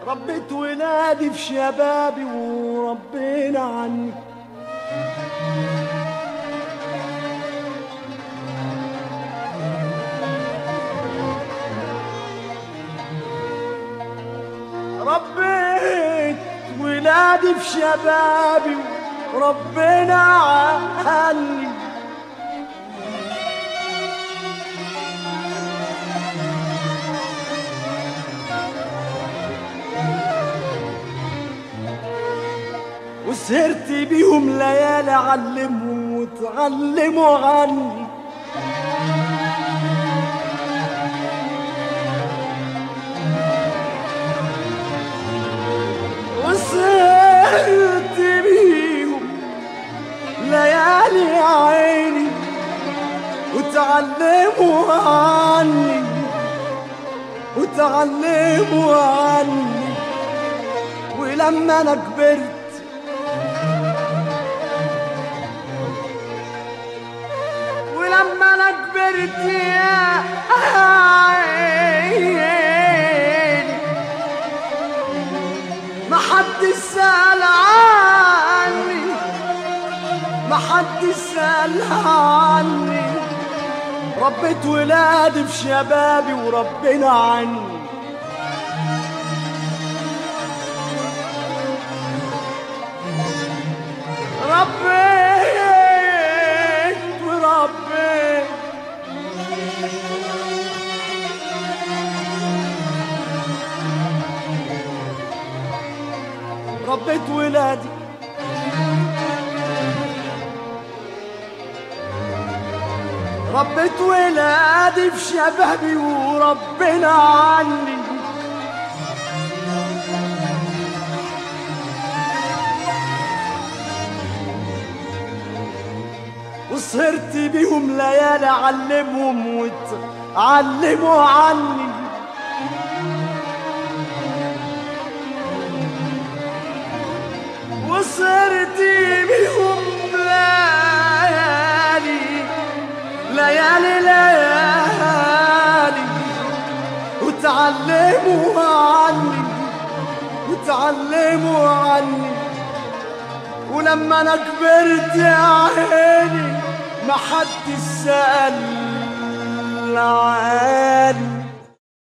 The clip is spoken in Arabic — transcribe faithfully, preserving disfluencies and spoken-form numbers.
ربيت ولادي في شبابي وربينا عني. ربيت ولادي في شبابي وربينا عني. وسهرت بيهم ليالي علمهم وتعلموا عني. وسهرت بيهم ليالي عيني وتعلموا عني وتعلموا عني. ولما انا كبرت ولما انا كبرت يا عيني ما حد سأل عني ما حد سأل عني. ربيت ولادي في شبابي وربنا عني. ربيت وربيت ربيت ولادي ربيت ولادي في شبابي وربنا عني. وسهرت بيهم ليالي علمهم وتعلموا عني. وسهرت بيهم ليالي ليالي ليالي وتعلموا عني وتعلموا عني. ولما انا كبرت يا عيني ما حد سأل عني.